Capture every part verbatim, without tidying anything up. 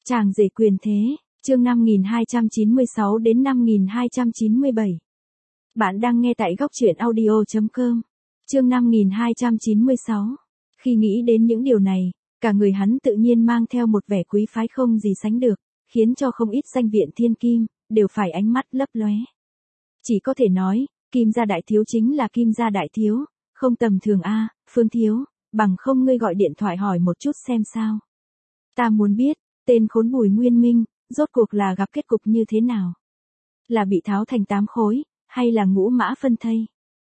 Chàng rể quyền thế, chương năm nghìn hai trăm chín mươi sáu đến năm nghìn hai trăm chín mươi bảy. Bạn đang nghe tại góc truyện audio chấm com. Chương năm nghìn hai trăm chín mươi sáu. Khi nghĩ đến những điều này, cả người hắn tự nhiên mang theo một vẻ quý phái không gì sánh được, khiến cho không ít danh viện thiên kim đều phải ánh mắt lấp lóe. Chỉ có thể nói, Kim gia đại thiếu chính là Kim gia đại thiếu, không tầm thường a, Phương thiếu, bằng không ngươi gọi điện thoại hỏi một chút xem sao. Ta muốn biết, tên khốn Bùi Nguyên Minh, rốt cuộc là gặp kết cục như thế nào? Là bị tháo thành tám khối, hay là ngũ mã phân thây?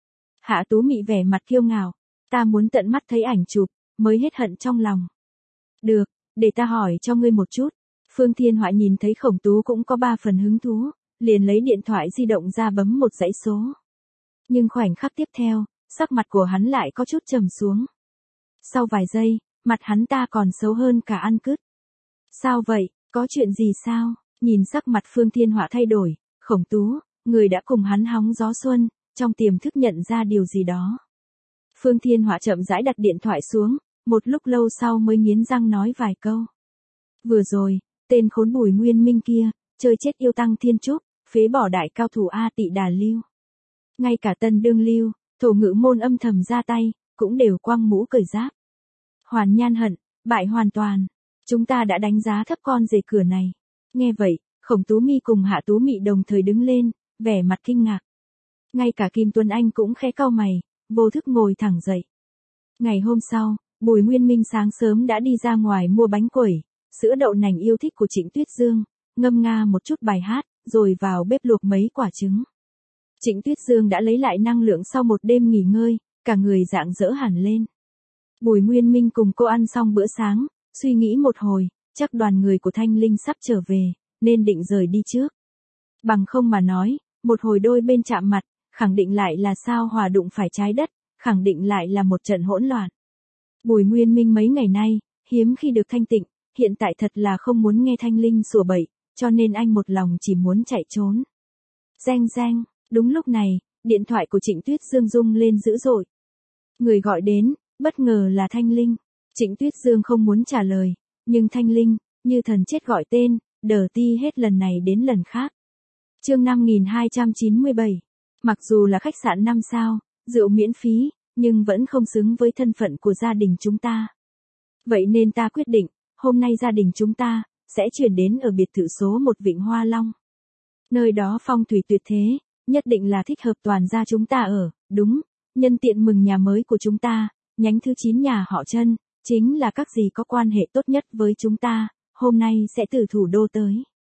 Hạ Tú Mị vẻ mặt kiêu ngạo, ta muốn tận mắt thấy ảnh chụp, mới hết hận trong lòng. Được, để ta hỏi cho ngươi một chút. Phương Thiên Họa nhìn thấy Khổng Tú cũng có ba phần hứng thú, liền lấy điện thoại di động ra bấm một dãy số. Nhưng khoảnh khắc tiếp theo, sắc mặt của hắn lại có chút trầm xuống. Sau vài giây, mặt hắn ta còn xấu hơn cả ăn cứt. Sao vậy, có chuyện gì sao? Nhìn sắc mặt Phương Thiên Họa thay đổi, Khổng Tú, người đã cùng hắn hóng gió xuân, trong tiềm thức nhận ra điều gì đó. Phương Thiên Họa chậm rãi đặt điện thoại xuống, một lúc lâu sau mới nghiến răng nói vài câu. Vừa rồi, tên khốn Bùi Nguyên Minh kia, chơi chết yêu tăng thiên trúc, phế bỏ đại cao thủ A Tị Đà Lưu. Ngay cả Tân Đương Lưu, Thổ Ngữ Môn âm thầm ra tay, cũng đều quăng mũ cởi giáp. Hoàn Nhan hận, bại hoàn toàn. Chúng ta đã đánh giá thấp con rể cửa này. Nghe vậy, Khổng Tú Mi cùng Hạ Tú Mị đồng thời đứng lên, vẻ mặt kinh ngạc. Ngay cả Kim Tuấn Anh cũng khẽ cau mày, vô thức ngồi thẳng dậy. Ngày hôm sau, Bùi Nguyên Minh sáng sớm đã đi ra ngoài mua bánh quẩy, sữa đậu nành yêu thích của Trịnh Tuyết Dương, ngâm nga một chút bài hát, rồi vào bếp luộc mấy quả trứng. Trịnh Tuyết Dương đã lấy lại năng lượng sau một đêm nghỉ ngơi, cả người rạng rỡ hẳn lên. Bùi Nguyên Minh cùng cô ăn xong bữa sáng, suy nghĩ một hồi, chắc đoàn người của Thanh Linh sắp trở về, nên định rời đi trước. Bằng không mà nói, một hồi đôi bên chạm mặt, khẳng định lại là sao hòa đụng phải trái đất, khẳng định lại là một trận hỗn loạn. Bùi Nguyên Minh mấy ngày nay, hiếm khi được thanh tịnh, hiện tại thật là không muốn nghe Thanh Linh sủa bậy, cho nên anh một lòng chỉ muốn chạy trốn. Reng reng, đúng lúc này, điện thoại của Trịnh Tuyết Dương rung lên dữ dội. Người gọi đến, bất ngờ là Thanh Linh. Trịnh Tuyết Dương không muốn trả lời, nhưng Thanh Linh, như thần chết gọi tên, đờ ti hết lần này đến lần khác. Chương năm nghìn hai trăm chín mươi bảy. Mặc dù là khách sạn năm sao, rượu miễn phí, nhưng vẫn không xứng với thân phận của gia đình chúng ta. Vậy nên ta quyết định, hôm nay gia đình chúng ta sẽ chuyển đến ở biệt thự số một Vịnh Hoa Long. Nơi đó phong thủy tuyệt thế, nhất định là thích hợp toàn gia chúng ta ở, đúng, nhân tiện mừng nhà mới của chúng ta, nhánh thứ chín nhà họ Trân, chính là các gì có quan hệ tốt nhất với chúng ta, hôm nay sẽ từ thủ đô tới.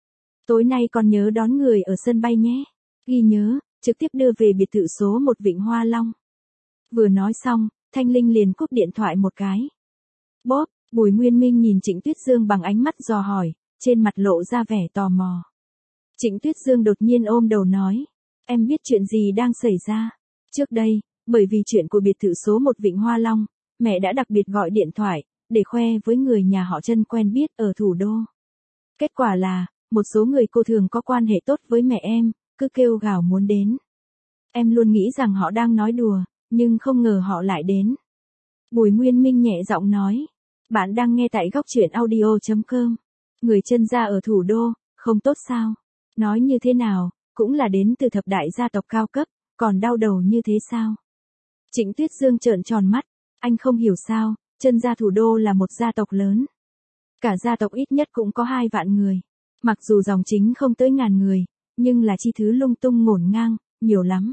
Tối nay còn nhớ đón người ở sân bay nhé. Ghi nhớ, trực tiếp đưa về biệt thự số một Vịnh Hoa Long. Vừa nói xong, Thanh Linh liền cúp điện thoại một cái. Bóp, Bùi Nguyên Minh nhìn Trịnh Tuyết Dương bằng ánh mắt dò hỏi, trên mặt lộ ra vẻ tò mò. Trịnh Tuyết Dương đột nhiên ôm đầu nói, em biết chuyện gì đang xảy ra. Trước đây, bởi vì chuyện của biệt thự số một Vịnh Hoa Long, mẹ đã đặc biệt gọi điện thoại, để khoe với người nhà họ Trân quen biết ở thủ đô. Kết quả là, một số người cô thường có quan hệ tốt với mẹ em, cứ kêu gào muốn đến. Em luôn nghĩ rằng họ đang nói đùa, nhưng không ngờ họ lại đến. Bùi Nguyên Minh nhẹ giọng nói, bạn đang nghe tại góc truyện audio chấm com. Người Trân gia ở thủ đô, không tốt sao? Nói như thế nào, cũng là đến từ thập đại gia tộc cao cấp, còn đau đầu như thế sao? Trịnh Tuyết Dương trợn tròn mắt, anh không hiểu sao, Trân gia thủ đô là một gia tộc lớn. Cả gia tộc ít nhất cũng có hai vạn người. Mặc dù dòng chính không tới ngàn người, nhưng là chi thứ lung tung ngổn ngang, nhiều lắm.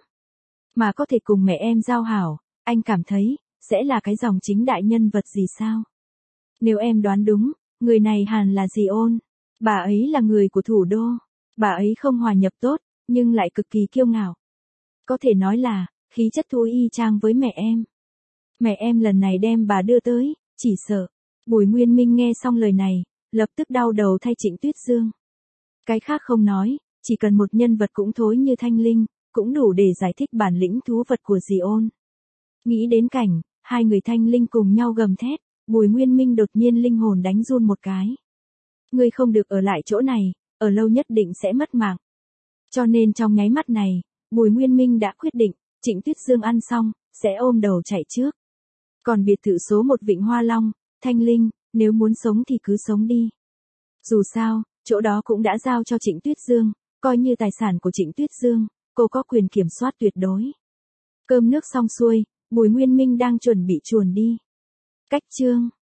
Mà có thể cùng mẹ em giao hảo, anh cảm thấy, sẽ là cái dòng chính đại nhân vật gì sao? Nếu em đoán đúng, người này hẳn là dì Ôn. Bà ấy là người của thủ đô. Bà ấy không hòa nhập tốt, nhưng lại cực kỳ kiêu ngạo. Có thể nói là, khí chất thú y chang với mẹ em. Mẹ em lần này đem bà đưa tới, chỉ sợ. Bùi Nguyên Minh nghe xong lời này, lập tức đau đầu thay Trịnh Tuyết Dương. Cái khác không nói, chỉ cần một nhân vật cũng thối như Thanh Linh, cũng đủ để giải thích bản lĩnh thú vật của dì Ôn. Nghĩ đến cảnh, hai người Thanh Linh cùng nhau gầm thét, Bùi Nguyên Minh đột nhiên linh hồn đánh run một cái. Ngươi không được ở lại chỗ này, ở lâu nhất định sẽ mất mạng. Cho nên trong nháy mắt này, Bùi Nguyên Minh đã quyết định, Trịnh Tuyết Dương ăn xong, sẽ ôm đầu chạy trước. Còn biệt thự số một Vịnh Hoa Long, Thanh Linh, nếu muốn sống thì cứ sống đi. Dù sao, chỗ đó cũng đã giao cho Trịnh Tuyết Dương, coi như tài sản của Trịnh Tuyết Dương, cô có quyền kiểm soát tuyệt đối. Cơm nước xong xuôi, Bùi Nguyên Minh đang chuẩn bị chuồn đi. Cách chương